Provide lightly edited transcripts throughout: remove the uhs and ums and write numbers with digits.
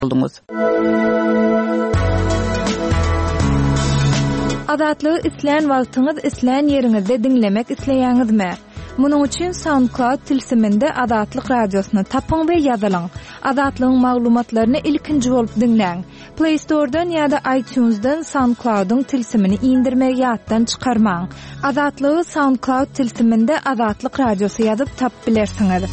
oldunuz. Azatlygy isleýän wagtyňyz isleýän ýeriňizde dinlemek isleýäňizmi? Munuň üçin SoundCloud tilsiminde Azatlyk radiosyny tapyň we ýazylyň. Azatlygyň maglumatlaryny ilkinji bolup dinleň. Play Store'dan ýa-da iTunes'dan SoundCloud'un tilsimini indirmek ýatdan çykarmaň. Azatlygy SoundCloud tilsiminde Azatlyk radiosy ýazyp tap bilersiňiz.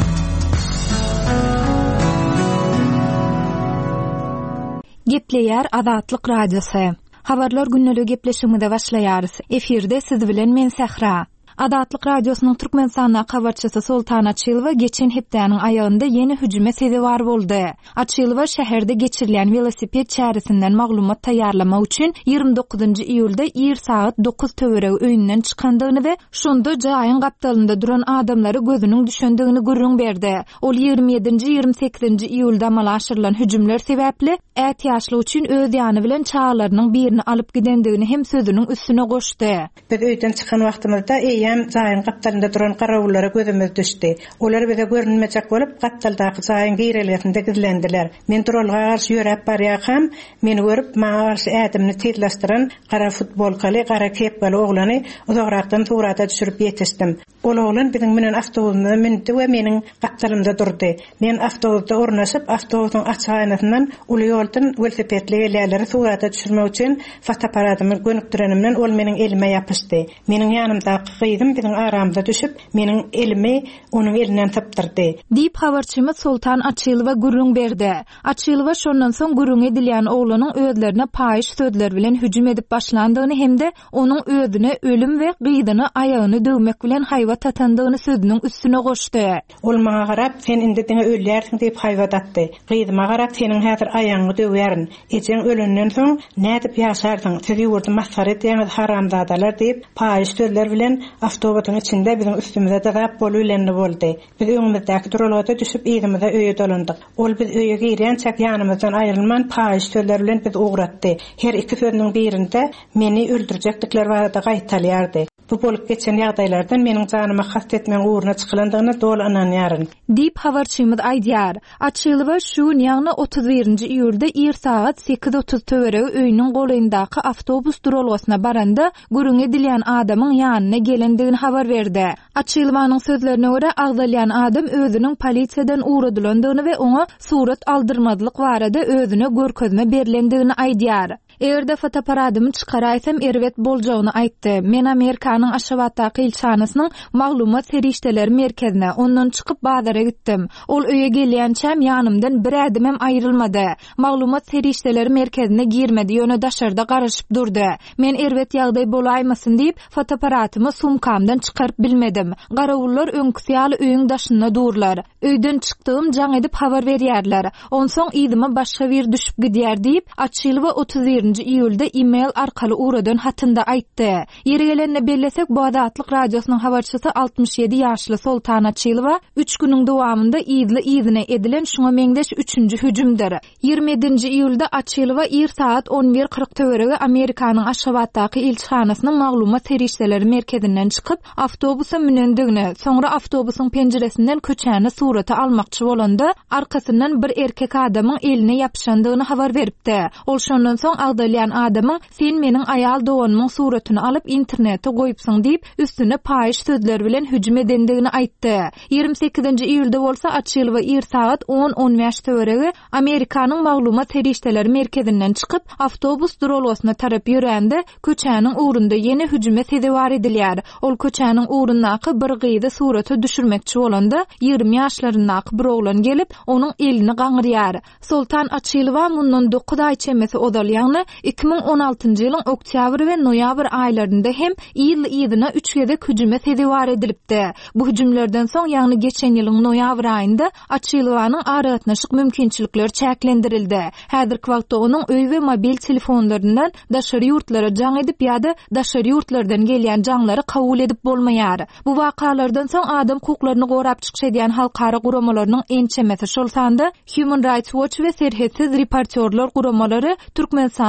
Gepleýär Azatlyk radiosy. Habarlar günnelik gepleşiginde başlaýarys. Efirde siz bilen men Sahra. Azatlyk radiosynyň Türkmenistana habarçysy Sultan Açylova geçen hepdäniň aýagynda ýeni hüjüme sebäp boldy. Açylova şäherde geçirilen velosiped çäresinden maglumat taýýarlamak üçin 29-njy iýulda ýer saat 9 töweregi öýünden çykandygyny we şonda jaýyň gapdalynda duran adamlary gözüniň düşendigini gürrüň berdi. Ol 27-nji 28-nji iýulda amal aşyrylan hüjümler sebäpli ät ýaşly üçin öz ýany bilen çağlarynyň birini alyp gidendigini hem sözüniň üstüne goşdy. Biz öýden çykan wagtymyzda jaýyň gapdalynda duran garawullara gözümiz düşdi. Olar bize görünmejek bolup gapdaldaky jaýyň girelerinde gizlendiler. Men duralga garşy ýörep barýakam, meni görüp maňa garşy ädimni tezleşdiren gara futbolkaly, gara kepgaly oglany uzagrakdan surata düşürüp ýetişdim. Ol oglan biziň menen awtobusda mindi we meniň gapdalymda durdy. Men awtobusda ornaşyp awtobusyň açyğynasyndan uly ýoldan velosipedli elleri surata düşürmek üçin fotoaparatymy gönükdirenimden ol meniň elime ýapyşdy. Meniň ýanymdaky gyýdym biziň aramyza düşüp meniň elimi onuň elinden tapdyrdy. Diýip habarçymyz Sultan Açylova gürrüň berdi. Açylova şondan soň gürrüň edilýän oglanyň özlerine paýyş sözler bilen hüjüm edip başlandygyny hemde onuň özüne ölüm we gyýdyny aýagyny döwmek bilen haýwat atandygyny sözüniň üstüne goşdy. Ol maňa garap sen indi diňe ölýärsiň diýip haýwat atdy. Gyýdyma garap seniň häzir aýagyny döwýärin. Ejen ölenden soň nädip ýaşarsyň? Sizi ýurda masar etýäňiz haramzadalar diýip paýyş sözler bilen awtobusyň içinde biziň üstümize dagap bolýandy boldy. Biz öňümizde duralada düşüp ýerimize öýe dolandyk. Ol biz öýe girýänçek ýanymyzdan aýrylman paýyş sözler bilen biz ogratdy. Her iki sözüniň birinde meni öldürjekdikler barada gaýtalýardy. Bu bolup geçen ýagdaýlardan meniň janyma hast etmeň uğruna çykylandygyny dol ananýaryn. Diýip habarçymyz aýdýar. Açylova şu ýagny 31-nji iýulda ýer saat 8:30 töweregi öýüniň goýundaky awtobus duralgysyna baranda gürrüň edilýän adamyň ýanyna gelendigini habar berdi. Açylowanyň sözlerine görä agdalýan adam özüniň polisiýadan uğradylandygyny we oňa surat aldyrmadylyk barada özüne görkezme berilendigini aýdýar. Erde fotoaparatymy çykaraýsam erwet boljagyny aýtdy. Men Amerikanyň Aşgabatdaky ilçanasynyň maglumat serişdeleri merkezine ondan çykyp bazara gitdim. Ol öýe gelýänçem ýanymdan bir ädim hem aýrylmady. Maglumat serişdeleri merkezine girmedi, ýöne daşarda garaşyp durdy. Men erwet ýagdaý bolaýmasyn diýip fotoaparatymy sumkamdan çykaryp bilmedim. Garawullar öňküsýaly öýüň daşyna durlar. Öýden çykdym jaň edip habar berýärler. Onsoň ýydyma başga bir düşüp gidýär diýip Açylova 31-nji iýulda e-mail arkaly uradan hatynda aýtdy. Ýeri gelende bellesek bu Azatlyk radiosynyň habarçysy 67 ýaşly Sultan Açylova 3 güniň dowamında ýyzyna edilen şuňa meňdeş 3-nji hüjümdir. 27-nji iýulda Açylova ýer saat 11:40 töweregi Amerikanyň Aşgabatdaky ilçhanasynyň maglumat serişdeleri merkezinden çykyp awtobusa minendigini, soňra awtobusyň penjeresinden köçäni suraty almakçy bolanda arkasyndan bir erkek adamyň eline ýapşandygyny habar beripdi. Ol şondan soň agdalýan adamyň sen meniň aýal doganymyň suratyny alyp internetde goýupsyň diýip üstüne paýyş sözler bilen hüjüm edendigini aýtdy. 28-nji iýulda bolsa Açylova ýer saat 10:15 töweregi Amerikanyň maglumat serişdeleri merkezinden çykyp awtobus duralgysyna tarap ýörände köçäniň uğrunda ýene hüjüme sebäp edilýär. Ol köçäniň uğrundaky bir gyýdy suraty düşürmekçi bolanda 20 ýaşlaryndaky bir oglan gelip onuň elini gaňyrýar. Sultan Açylova mundan 9 aý çemesi odalýany 2016-njy ýylyň oktýabr we noýabr aýlarynda hem ýylyna 3 gede hüjüme sebäp edilipdi. Bu hüjümlerden soň ýagny geçen ýylyň noýabr aýynda Açylowanyň aragatnaşyk mümkinçilikleri çäklendirildi. Häzirki wagtda onuň öý we mobil telefonlaryndan daşary ýurtlara jaň edip ýa-da daşary ýurtlardan gelýän jaňlary kabul edip bolmaýar. Bu wakalardan soň adam hukuklaryny gorap çykyş edýän halkara guramalarynyň ençemesi şol sanda Human Rights Watch we Serhetsiz Reportyorlar guramalary Türkmenistan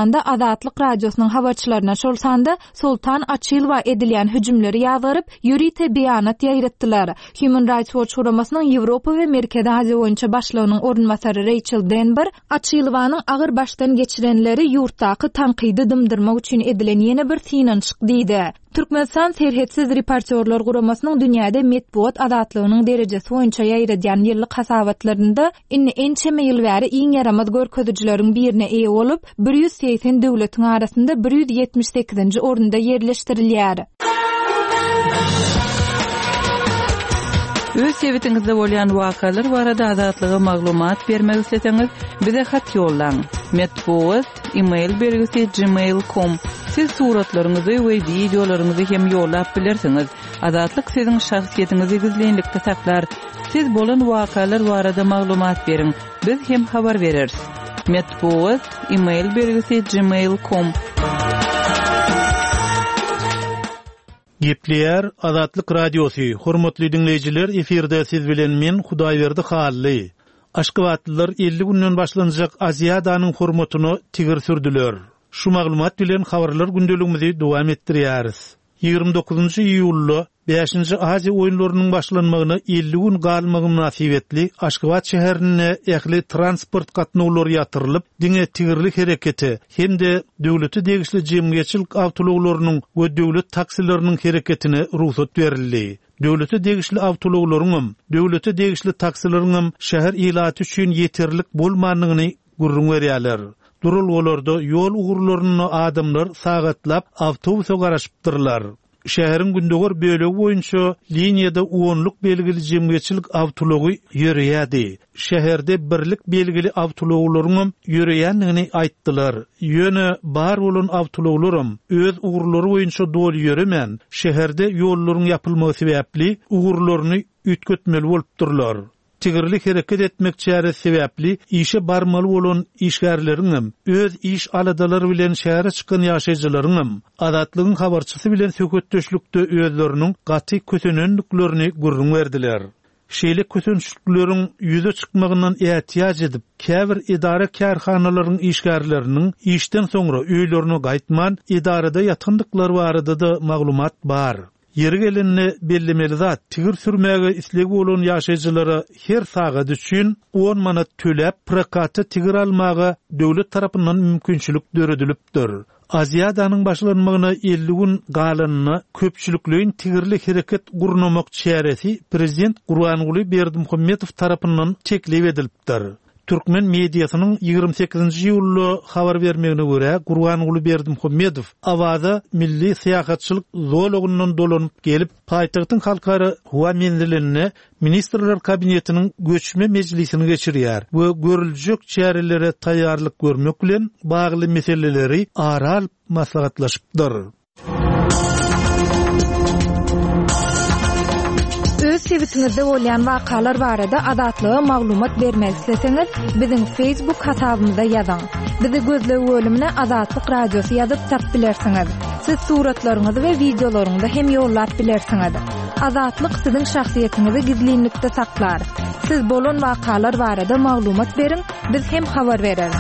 Ýerdanda Azatlyk radiosynyň habarçylaryna şolsanda Sultan Açylova edilýän hüjümleri ýazyryp, ýürite beýanat ýaýratdylar. Human Rights Watch guramasynyň Ýewropa we Merkezi Aziýa boýunça başlygynyň ornmasary Rachel Denber Açylowanyň agyr başdan geçirenleri ýurtdaky tankydy dymdyrmak üçin edilen ýene bir synançyk diýdi. Türkmenistan Serhetsiz Reportörler guramasynyň dünýäde medpuat azatlygynyň derejesi boýunça ýaýradýan ýyllyk hasabatlarynda en çeme ýyl bäri iň ýaramaz görkezijileriň birine eýe bolup 180 döwletiň arasynda 178-nji orunda ýerleşdirilýär. Öz sebetiňizde bolýan wakalar barada azatlyga maglumat bermek isleseňiz, bize hat ýollaň. Medpuat email belgisi gmail.com. Siz suratlaryňyzy we videolaryňyzy hem ýollap bilersiňiz. Azatlyk siziň şahsiýetiňizi gizlenlikde saklar. Siz bolan wakalar barada maglumat beriň. Biz hem habar bereriz. Medpuat email belgisi gmail.com. Gepleýär Azatlyk radiosy. Hormatly dinleýijiler, eferde siz bilen men Hudaýberdi Hally. Aşgabatlylar 50 günden başlanjak Aziýadanyň hormatyny tigir sürdüler. Şu maglumat bilen habarlar gündeligimizi dowam etdirýäris. 29-njy iýulda 5-nji Aziýa oýunlarynyň başlanmagyna 50 gün galmagy münasibetli Aşgabat şäherine ähli transport gatnawlary ýatyrylyp, diňe tigirlik hereketi hemde döwleti degişli jemgyýetçilik awtologlarynyň we döwlet taksileriniň hereketine ruhsat berildi. Döwleti degişli awtologlaryň, döwleti degişli taksileriň şäher ilaty üçin ýeterlik bolmanyny gurrun berýärler. Durul olarda ýol ugurlaryny adamlar sagatlap awtobusa garaşypdyrlar. Şäheriň gündegör bölegi boýunça liniýada 10-lyk belgili jemgyýetçilik awtology ýörýärdi. Şäherde birlik belgili awtologlaryň ýörýändigini aýtdylar. Ýöne bar bolan awtologlarym öz ugurlary boýunça doly ýöremän. Şäherde ýollaryň ýapylmagy sebäpli ugurlaryny ütgetmeli bolupdyrlar. Tigirlik hereket etmek çaresi sebäpli işe barmaly bolan işgärleriň öz iş aladalary bilen şähere çykan ýaşaýjylaryň azatlygyň habarçysy bilen söhbetdeşlikde özleriniň gaty kösenenliklerini gurrun berdiler. Şeýle kösençlikleriň ýüze çykmagyndan ähtiýaç edip, käbir idara kärhanalaryň işgärleriniň işden soňra öýlerine gaýtman idarada ýatyndyklary barada da maglumat bar. Yeri gelinne bellemeli zat tigir sürmäge islegi bolan ýaşaýjylara her sagat üçin 10 manat töläp prokatı tigir almaga döwlet tarapyndan mümkinçilik döredilipdir. Aziýadanyň başlanmagyna 50 gün galanyny köpçülikleýin tigirlik hereket gurnamak çäresi prezident Gurbanguly Berdimuhammedow tarapyndan çeklep edilipdir. Türkmen mediasynyň 28-nji ýylda habar bermegine görä, Gurbanguly Berdimuhammedow awaza milli syýasatçylyk zolugyndan dolanyp gelip, paýtagtyň halkary howa menzilini ministrler kabinetiniň göçme mejlisine geçirýär we görüljek çärelere taýýarlyk görmek bilen bagly meseleleri aral maslahatlaşypdyr. Öz sebetiňizde bolýan wakalar barada azatlyga maglumat bermek isleseňiz, biziň Facebook hasabymyza ýazyň. Bizi gözlegi bölümine Azatlyk radiosy ýazyp tap bilersiňiz. Siz suratlaryňyzy we videolaryňyzy hem ýollap bilersiňiz. Azatlyk siziň şahsiýetiniňizi gizlenlikde saklar. Siz bolan wakalar barada maglumat beriň, biz hem habar bereriz.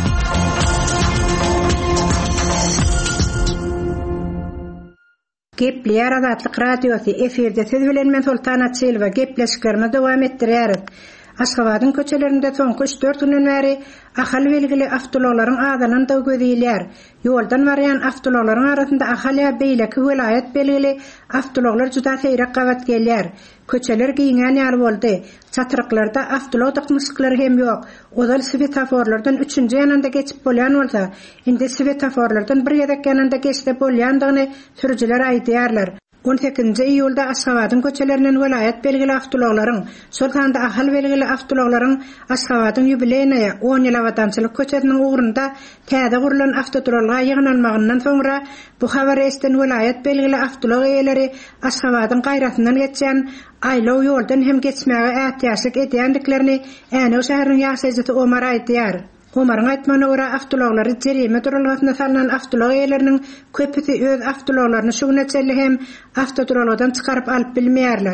Gepleýär Azatlyk radiosy eferde siz bilen men Sultan Açylova gepleşiklerimizi dowam etdirýäris. Aşgabatyň köçelerinde soňky 3-4 günden bäri ahal belgili awtologlaryň adalan da gözýýär. Ýoldan barýan awtologlaryň arasynda ahal ýa beýleki welaýat belgili awtologlar juda seýrek gabat gelýär. Köçeler giňen ýaly boldy. Çatyryklarda awtolog dykmyşlyklary hem ýok. Ozal svetoforlardan 3-nji ýanynda geçip bolýan bolsa, indi svetoforlardan bir ýedek ýanynda geçip bolýandygyny sürüjiler aýdýarlar. 18-nji iýulda Aşgabatyň köçelerinden welaýat belgili awtologlaryň, şol handa ahal belgili awtologlaryň Aşgabatyň ýubileýine 10 ýyl awatanyçylyk köçetiniň ugrunda täze gurulan awtoturalga ýygnanmagyndan soňra bu habar esten welaýat belgili awtolog eýeleri Aşgabatyň gaýratyndan geçen aýlaw ýoldan hem geçmäge ähtiýaçlyk edýändiklerini äne o şäheriniň ýaşaýjysy Omar aýdýar. Omar'ın aýtmagyna görä awtologlary jerime turalgasyna salynan awtolog eýeleriniň köpüsi öz awtologlaryny şu güneçeli hem awtoturalgdan çykaryp alyp bilmeýärler.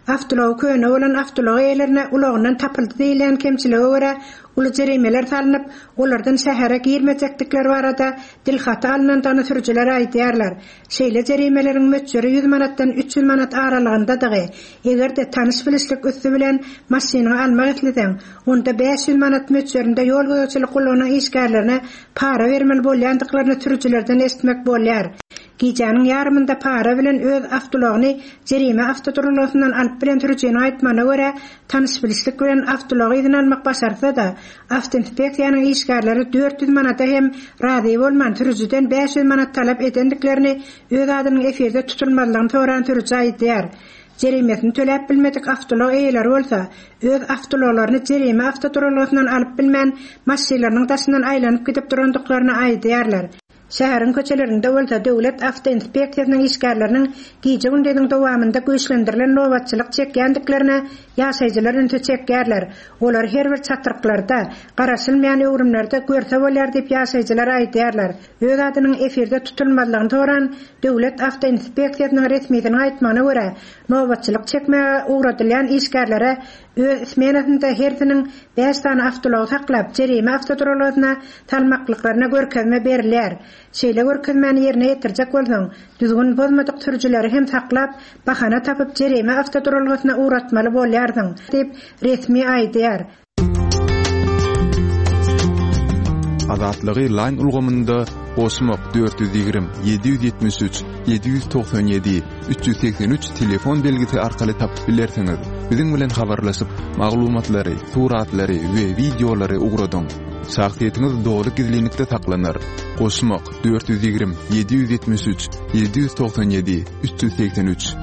Avtology köne bolan avtology eýlerine ulagyndan tapyldy diýilen kemçiligi görä uly jerimeler salynıp, olardan şähere girmejekdikleri barada dilhata alynan dany sürüjiler aýdýarlar. Şeýle jerimeleriň möçleri 100 manatdan 300 manat aralygyndadygy. Egerde tanış bilislik üstü bilen maşyna almak etliseň, onda 500 manat möçlerinde ýol gözçilik gulanan işgärlerine para bermeli bolýandyklaryny sürüjilerden esitmek bolýar. Gijanyň ýarymynda para bilen öz avtologyny jerime avtoturulosyndan alyp bilen türjüni aýtmana görä tanış bilislik bilen avtologyny almak başarsa da avtoinspeksiýanyň işgärleri 400 manata hem razy bolman türjüden 500 manat talap edendiklerini öz adynyň eferde tutulmalygyny soran türjü aýdýar. Jerimesini töläp bilmedik avtolog eýleri bolsa, öz avtologlaryny jerime avtoturulosyndan alyp bilmän maşynalarnyň daşyndan aýlanyp gidip durandyklaryny aýdýarlar. Şäheriň köçelerinde bolsa döwlet avtoinspeksiýasynyň işgärleriniň gije gündäniň dowamında güýçlendirilen nowatçylyk çekýändiklerine ýaşaýjylar ünte çekýärler. Olar her bir çatyryklarda, garaşylmaýan öwrümlerde görse bolýar diýip ýaşaýjylar aýdýarlar. Öz adynyň eferde tutulmalygyny soran döwlet avtoinspeksiýasynyň resmiýetine aýtmana görä, nowatçylyk çekmäge uğradylýan işgärlere öz ismenasynda hertiniň 5 tane avtolog saklap jerime avtoturologyna talmaklyklaryna görkezme berilýär. Şeýle görkezmeni ýerine ýetirjek bolsaň, düzgün bozmadyk türjileri hem saklap, bahana tapyp jerime avtoturologyna uğratmaly bolýardyň diýip resmi aýdýar. Azatlygy line ulgamynda Osmok 420 773 797 383 telefon belgisi arkaly tapyp bilersiňiz. Biziň bilen habarlaşyp maglumatlary, suratlary we videolary ugradyň. Şahsiýetiniz dogry gizlilikde saklanır. Osmok 420 773 797 383.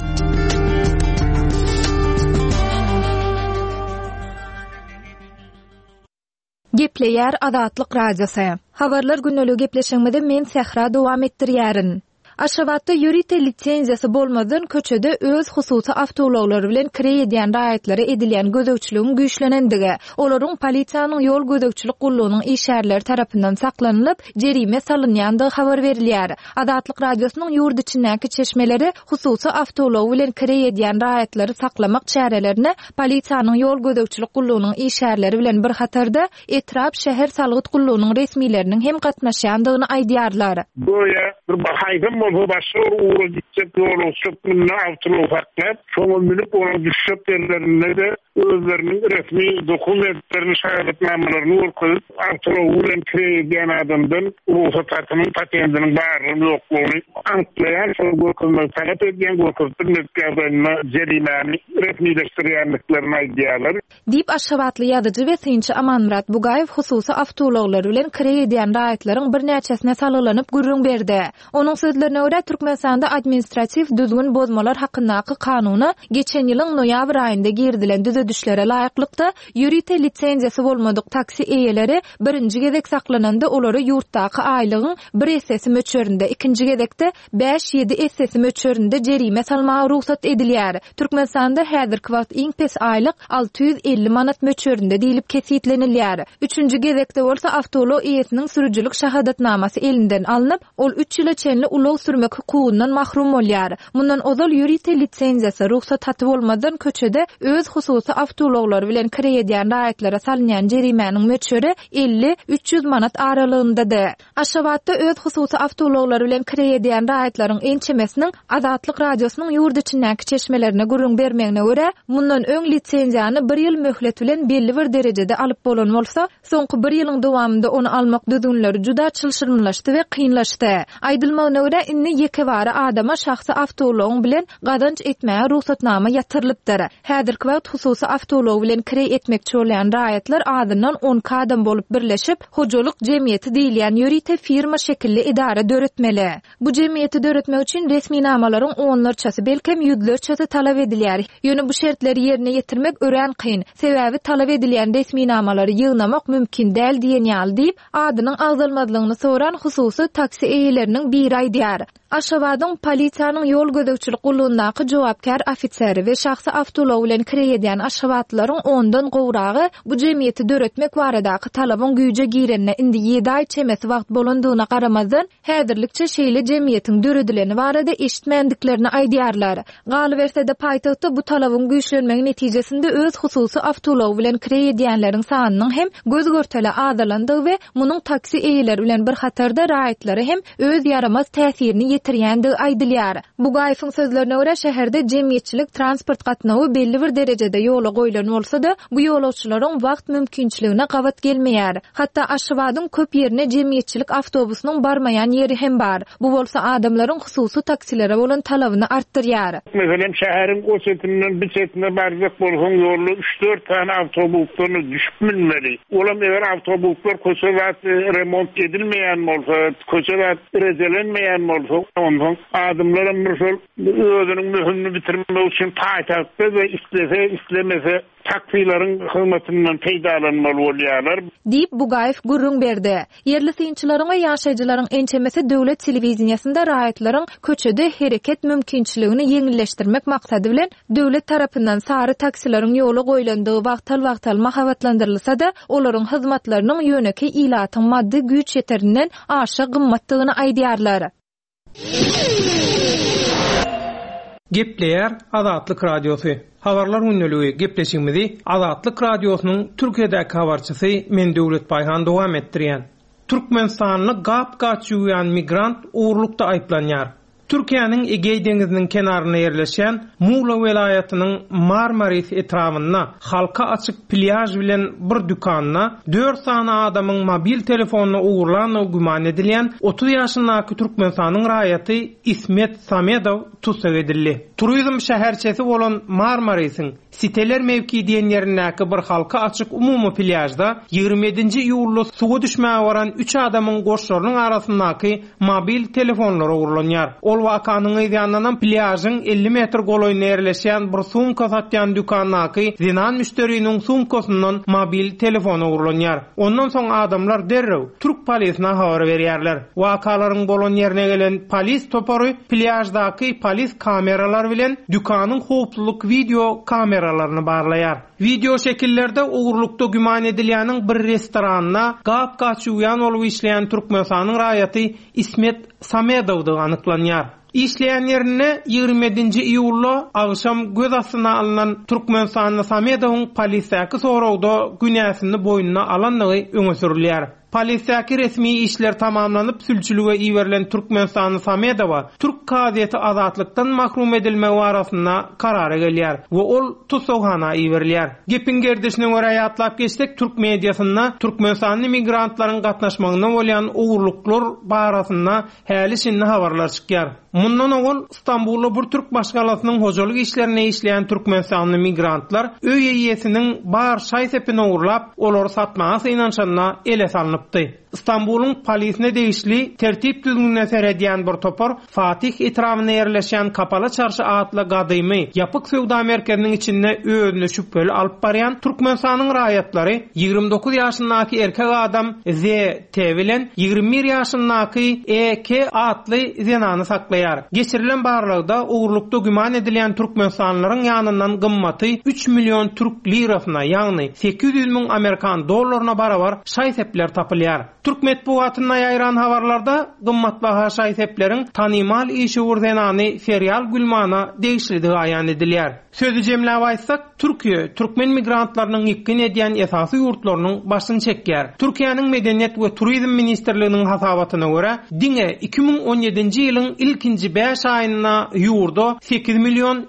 Gepleýär Azatlyk radiosu. Habarlar günnälik gepleşiginde men Sehra dowam etdirýärin. Aşgabatda ýürite lisensiýasy bolmadan köçede öz hususy avtologlary bilen kire edýän raýatlary edilýän gözegçiligiň güýçlenendigi, olaryň polisiýanyň ýol gözegçilik gullugynyň işgärleri tarapyndan saklanylyp, jerime salynýandygy habar berilýär. Azatlyk radiosynyň ýurt içindäki çeşmeleri hususy avtolog bilen kire edýän raýatlary saklamak çärelerini polisiýanyň ýol gözegçilik gullugynyň işgärleri bilen bir hatarda etrap şäher salgyt gullugynyň resmiýetleriniň hem gatnaşýandygyny aýdýarlar. Goýa bir bahaýdym bu başor uğra gitcek yolu çöpünün altına ufaklap, çoğun bilip ona düşüp yerlerinde de özlerinin resmi dokumentlerini, şahadetnamelerini orkuyup, altına uğran krediyen adamdan ruhsatının patentinin bağırının yokluğunu antlayan, sonra görkülmeyi talep ediyen, görkültür metkazlarına cerimani resmileştiriyenliklerini aydiyarlar. Deyip Aşgabatly ýazyjy we synçy Amanmurat Bugaýew hususy avtologlar bilen kire edýän raýatlaryň bir näçesine salylanyp gürrüň berdi. Onuň sözlerine görä Türkmenistanda administrativ düzgün bozmalar hakyndaky kanuny geçen ýylyň noýabr aýynda girdilen düzedişlere laýyklykda ýürite lisensiýasy bolmadyk taksi eýeleri birinji gezek saklananda olary ýurtdaky aýlygyň bir esesi möçöründe, ikinji gezekde 5-7 esesi möçöründe jerime salmagy ruhsat edilýär. Türkmenistanda häzirki wagt iň pes aýlyk 650 manat möçöründe diýilip kesitlenilýär. Üçüncü gezekde bolsa avtolog eýesiniň sürüjilik şahadatnamasy elinden alınıp, ol 3 ýyla çenli ulug sürmek hukugundan mahrum bolýar. Mundan ozal ýürite lisensiýasy ruhsat tatyp bolmadan köçede öz hususy avtologlar bilen kire edýän raýatlara salynýan jerimeniň möçöri 50-300 manat aralygyndadyr. Aşgabatda öz hususy avtologlar bilen kire edýän raýatlaryň ençemesiniň Azatlyk radiosynyň ýurt içindäki çeşmelerine gürrüň bermegine görä, mundan öň lisensiýany 1 ýyl möhlet bilen belli bir derejede alyp bolan bolsa, soňky 1 ýylyň dowamında onu almak düzgünleri juda çylşyrmlaşdy we kynlaşdy. Aýdylmagyna görä inni ýekebara adama şahsy avtolog bilen gadanç etmäge ruhsatnama ýatyrylypdyr. Häzirki wagt hususy avtolog bilen kire etmekçi bolan raýatlar adından 10 adam bolup birleşip hojalyk jemgyýeti diýilýän ýürite firma şekilli idara döretmeli. Bu jemgyýeti döretmek üçin resmi namalaryň onlarçasy belkem ýüzlerçesi talap edilýär. Ýöne bu şertleri ýerine ýetirmek ören kyn. Sebäbi talap edilýän resmi namalary ýygnamak mümkin däl diýen ýaly diýip adynyň agzalmadlygyny soran hususy taksi eýeleriniň biri aýdýar. Aşgabatyň polisiýanyň ýol gödäkçilik gulluğyndaky jogapkar ofiseri we şahsy awtolow bilen kirýän aşgabatlaryň ondan gowragy bu jemgyýeti döretmek baradaky talabyň güýje girenine indi 7 ay çemesi wagt bolandygyna garamazdan häzirlikçe şeýle jemgyýetiň döredileni barada eşitmendiklerini aýdýarlar. Galybersede paýtagtda bu talabyň güýçlenmegi netijesinde öz hususy awtolow bilen kirýänleriň sanynyň hem göz görtele azalandygy we munyň taksi eýeleri bilen bir hatarda raýatlary hem öz yaramaz täsirini ýetirýändigi aýdylýar. Bu gaýfyň sözlerine görä şäherde jemgyýetçilik transport gatnawy belli bir derejede ýola goýulan bolsa-da, bu ýolagçylaryň wagt mümkinçiligine gabat gelmeýär. Hatda Aşgabatyň köp ýerine jemgyýetçilik awtobusynyň barmaýan ýeri hem bar. Bu bolsa adamlaryň hususy taksilere bolan talabyny artdyrýar. Meselem şäheriň o çetinden bir çetine barjak bolgan ýolda 3-4 tane awtobuslar düşüp minmeli. Olam eger awtobuslar köçede remont edilmeýän bolsa, köçede rezelenmeýän bolsa, ondan adamlaryň özüniň mühümini bitirmek üçin taýtapda we islemese taksilaryň hyzmatynyň peýdalanmaly bolýarlar. Dip bu gaýf gurrun berdi. Yerli synçylaryň we ýaşaýjylaryň ençemesi döwlet telewiziýasynda raýatlaryň köçede hereket mümkinçiligini ýeňilleşdirmek maksady bilen döwlet tarapyndan sary taksilaryň ýola goýulandygy wagtal mahabatlandyrylsa-da, olaryň hyzmatlarynyň ýöneki ilatyň maddi güýç ýeterinden aşa gymmatdygyny aýdýarlar. Gepleýär Azatlyk radiosu. Habarlar günneligi gepleşigimizi Azatlyk radiosynyň Türkiýedäki habarçysy men Döwlet Baýhan dowam etdirýän. Türkmenistanyň gap-gaçýan migrant uğurlukda aýplanýar. Türkiýanyň Egey deňiziniň kenaryna ýerleşen Muğla welaýatynyň Marmaris etrawyna halka açyk plyaj bilen bir dükanyna 4 sany adamyň mobil telefonuny uğurlanyny güman edilýän 30 ýaşyndaky türkmenistanyň raýaty İsmet Samedow tutsak edildi. Turizm şäherçesi bolan Marmarisiň siteler mevki diýen ýerindäki bir halka açyk umumy plyajda 27-nji iýulda suwa düşmäge baran 3 adamyň goşlarynyň arasyndaky mobil telefonlary uğurlanýar. Ol wakanyň ýanyndan plyajyň 50 metr goloýuna ýerleşýän bir sumka satýan dükanynaky zinan müşteriniň sumkasyndan mobil telefonu uğurlanýar. Ondan soň adamlar derrew Türk polisine habar berýärler. Wakalaryň bolan ýerine gelen polis topory plyajdaky polis kameralar bilen dükanyň howpsuzlyk video kameralaryny barlaýar. Video şekillerde uğurlukda güman edilýäniň bir restoranyna gap-gaçýan olup işleýän Türkmenistanyň raýaty İsmet Samedowdy anyklanýar. İşleýän ýerine 27-nji iýulda agşam göz astyna alynan Türkmenistanyň Samedowyň polisiýaky sorawda günäsini boýnuna alandygy öňe sürilýär. Polisiýaky resmi işler tamamlanyp sülçülüge iwerilen Türkmenistanyň Samedowa Türk gazetesi Azatlykdan mahrum edilmegi barasynda karara gelýär we ol tutukhana iwerilýär. Gepin gerdişine görä ýatlap geçsek Türk mediasynda Türkmenistanyň migrantlaryň gatnaşmagyna bolýan uğurluklar barasynda häli şinni habarlar çykýar. Mundan oňol İstanbulda bir Türk başgalasynyň hojalyk işlerine işleýän Türkmenistanyň migrantlar öý ýesiniň bar şaý sepine uğurlap olary satmagy synanşyna ele salnypdy. İstanbul'un polisine değişli tertip düzgününe seredýän bir topar Fatih etrawyna ýerleşen Kapalı Çarşı adly gadymy yapyk sowda merkeziniň içinde özüne şüpheli alyp barýan Türkmenistanyň raýatlary 29 ýaşyndaky erkek adam Z.T. bilen 21 ýaşyndaky E.K. adly zenany saklaýar. Geçirilen barlygda uğurlukda güman edilýän Türkmenistanlylaryň ýanyndan gymmaty 3 milyon Türk lirasyna, ýagny 800 000 Amerikan dollaryna barabar şaý sepler tapylýar. Türk metbuatyna ýaýran habarlarda gymmatbaha şaý sepleriň tanymal işi zenany Feryal Gülmana değişlidigi aýan edilýär. Sözü jemläp aýtsak, Türkiýe türkmen migrantlarynyň ýekin edýän esasy ýurtlarynyň başyny çekýär. Türkiýanyň Medeniýet we Turizm ministrliginiň hasabatyna görä, diňe 2017-nji ýylyň ilkinji 5 aýyna ýurda 8 milyon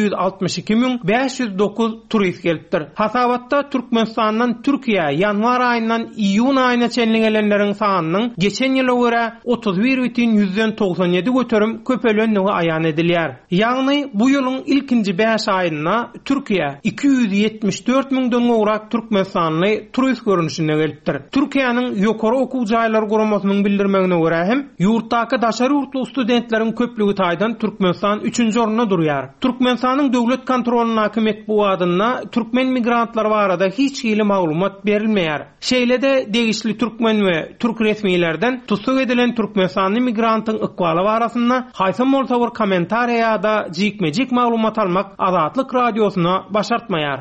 762 000 509 turist gelipdir. Hasabatda Türkmenistanyň Türkiýe ýanwar aýyndan iýun aýyna çenligelenleriň sanynyň geçen ýyla görä 31,97 göterim köpelenligi aýan edilýär. Ýagny bu ýylyň ilkinji 5 aýyna Türkiýe 274 000 gowrak Türkmenistanly turist görünüşine gelipdir. Türkiýanyň ýokary okuw jaýlary guramasynyň bildirmegine görä hem ýurtdaky daşary ýurtly studentleriň köplügi taýdan Türkmenistan 3-nji orunda durýar. Türkmenistanyň döwlet kontrolyna metbuatyna türkmen migrantlar barada hiç ýyly maglumat berilmeýär. Şeýle de degişli türkmen we we türk resmilerden tutsak edilen Türkmenistanly migrantyň ykbaly barasynda haýsym bolsa bir kommentariýa ýa-da jikmejik maglumat almak Azatlyk radiosyna başartmaýar.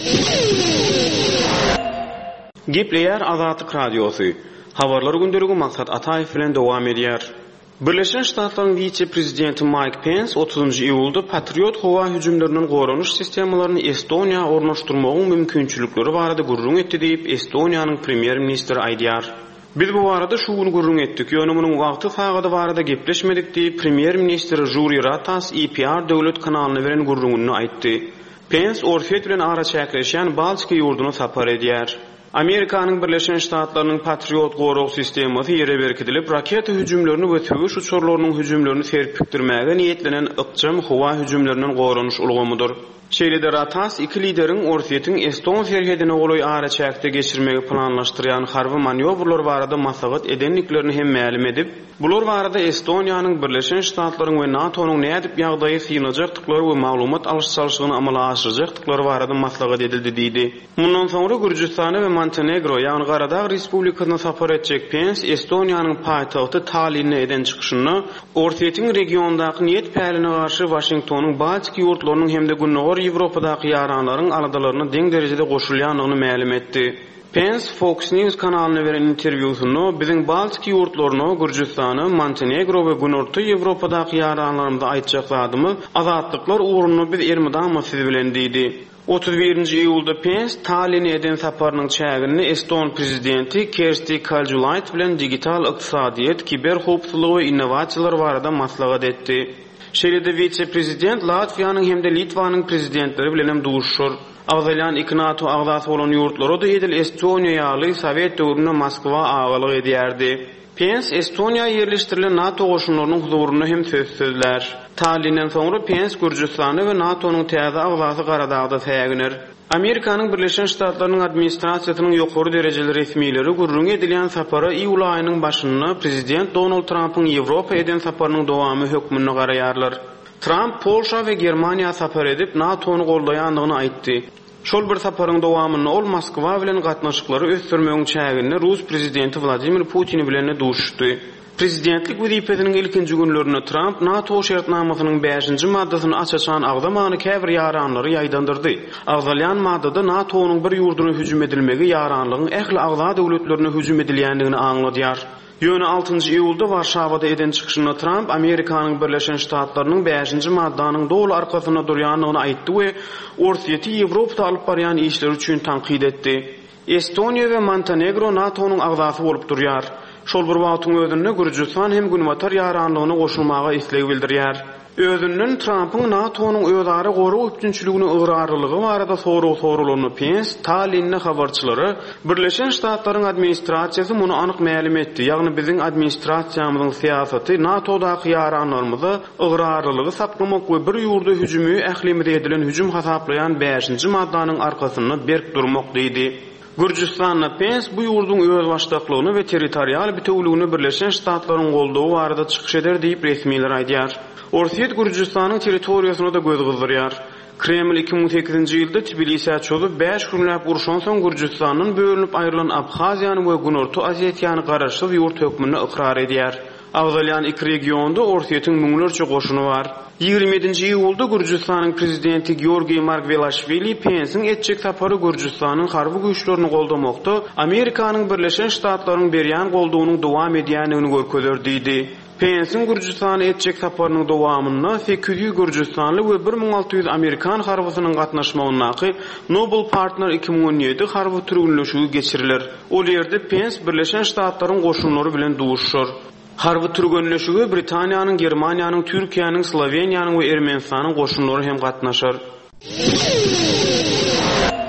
Gepleýär Azatlyk radiosy. Habarlar gündeligi Maksat Ataýew bilen dowam edýär. Birleşen Ştatlaryň vice-prezidenti Mike Pence 30 iýulda Patriot howa hüjümlerinden goranuş sistemalaryny Estoniýa ornaşdyrmagyň mümkinçilikleri barada gurrun etdi diýip Estoniýanyň premier ministri aýdýar. Biz bu barada şuny gurrun etdik, ýöne munyň wagty sagada barada gepleşmedik diýip premier ministri Juri Ratas EPR döwlet kanalyna beren gurrunyny aýtdy. Pence Orfet bilen ara çäkleşen Baltika ýurduna sapar edýär. Amerikanyň Birleşen Ştatlarynyň Patriot gorag sistematy ýere berkidilip, raket hüjümlerini we tögüş uçurlarynyň hüjümlerini serpikdirmäge niýetlenen ykjam howa hüjümlerinden goranuş ulgamydyr. Şeýlede Ratas iki lideriň Orfetiň Eston ferhedine goloý ara çäkde geçirmegi planlaşdyrýan harby manewrlar barada maslahat edenliklerini hem ma'lum edip, bular barada Estoniýanyň Birleşen Ştatlaryň we NATO'nyň nädip ýagdaýy synajakdyklary we maglumat alýş-salyşygyny amala aşyrajakdyklary barada maslahat edildi diýdi. Mundan soňra Gürjistany we Montenegro ýagny Garadağ Respublikasyna sapar etjek Pence Estoniýanyň paýtagty Tallinne eden çykyşyny Orfetiň regiondaky niýet päline garşy Washingtonyň Baltika ýurtlarynyň hemde Günnoğor Ýewropadaky ýaranlaryň aladalarına deň derejede goşulýanlygyny ma'lum etdi. Pence Fox News kanalyna beren interwýusyny biziň Baltika ýurtlaryna Gürjistany, Montenegro we Günorta Ýewropadaky ýaranlarymyzda aýtjakladymy, azatlyklar uğruny biz ermidama siz bilen diýdi. 31-nji iýulda Pence Tallinne eden saparynyň çägini Eston prezidenti Kersti Kaljulaid bilen digital ykdysadyýet, kiber howpsuzlyk we innovasiýalar barada maslahat etdi. Şeýlede vice-prezident Latviýanyň hemde Litvanyň prezidentleri bilen hem duşur. Awzalyan iki NATO agzasy bolan ýurtlary da edil Estoniýa ýaly Sowet döwründe Moskwa agalyk edýärdi. Pence Estoniýa ýerleşdirilen NATO goşunlarynyň huzuryna hem söz sözler. Tallinnen soňra Pence Gürjistany we NATO'nyň täze agzasy Garadagda säýänir. Amerikanyň Birleşen Ştatlarynyň administrasiýasynyň ýokary derejeli resmileri gurrun edilen sapara iýul aýynyň başynda prezident Donald Trump'yň Ýewropa eden saparynyň dowamy hökmüni garaýarlar. Trump Polşa we Germaniýa sapar edip NATO'ny goldaýandygyny aýtdy. Şol bir saparyň dowamyny ol Moskwa bilen gatnaşyklary ösdürmegiň çägini Rus prezidenti Vladimir Putin bilen duşdy. Prezidentlik wezipetiniň ilkinji günlerinde Trump NATO şertnamasynyň 5-nji maddasyny açaçan agdamany käbir ýaranlary ýaýdandyrdy. Agzalyan maddada NATO'nyň bir ýurduny hüjüm edilmegi ýaranlygyň ähli agza döwletlerine hüjüm edilýändigini aňladýar. Ýöne 6-njy iýulda Warşawada eden çykyşynda Trump Amerikanyň Birleşen Ştatlarynyň 5-nji maddanyň dogry arkasyna durýanlygyny aýtdy we Orsiýeti Ýewropada alyp barýan işler üçin tanqid etdi. Estoniýa we Montenegro NATO'nyň agzasy bolup durýar. Şol bir wagtyň özünde Gürjistan hem Günwatar ýaranlygyny goşulmaga isleg bildirýär. Özünden Trump'ın NATO'nun özarı goru üçünçülüğünü ıgrarlığı barada soru Pence, Tallinne habarçıları, Birleşen Ştatlaryň administrasiýasy muny anyk ma'lum etdi. Ýagny biziň administrasiýamyzyň siýasaty NATO'daky ýaranlarymyzy ıgrarlygy saklamak we bir ýurda hüjümi ählimide edilen hüjüm hasaplayan 5-nji maddanyň arkasyna berk durmak diýdi. Gürjistanyň Pence bu ýurduň öz başdaklygyny we territorial bütünlüğini Birleşen Ştatlaryň goldawy barada çykyş eder diýip resmiler aýdýar. Orsiýet Gürjistanyň territoriýasyna da göz gyzdyrýar. Kreml 2008-nji ýylda Tbilisiýa çöküp 5 günläp urşan soň Gürjistanyň bölünip aýrylan Abhaziýany we Günorta Osetiýany garaşsyz ýurt hökmüni ikrar edýär. Awzalyan iki regionda Orsiýetiň müňlerçe goşuny bar. 27-nji iýulda Gürjistanyň prezidenti Georgiy Margvelashvili Pence'iň etjek sapary Gürjistanyň harby güýçlerini goldamakda Amerikanyň Birleşen Ştatlarynyň berýän goldawynyň dowam edýändigini görkezler diýdi. Pence'iň Gürjistana etjek saparynyň dowamyna 800 Gürjistanly we 1600 Amerikan harbysynyň gatnaşmagyny Nobel Partner 2017 harby türgünleşigi geçiriler. Ol ýerde Pence Birleşen Ştatlaryň goşunlary bilen duşur. Harby türgünleşigi Britaniýanyň, Germaniýanyň, Türkiýanyň, Sloveniýanyň we Ermenistanyň goşunlary hem gatnaşar.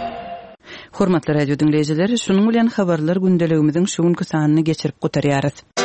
Hormatly radio dinleýijiler, şunuň bilen habarlar gündeligimiziň şu günkü sanyny geçirip gutarýarys.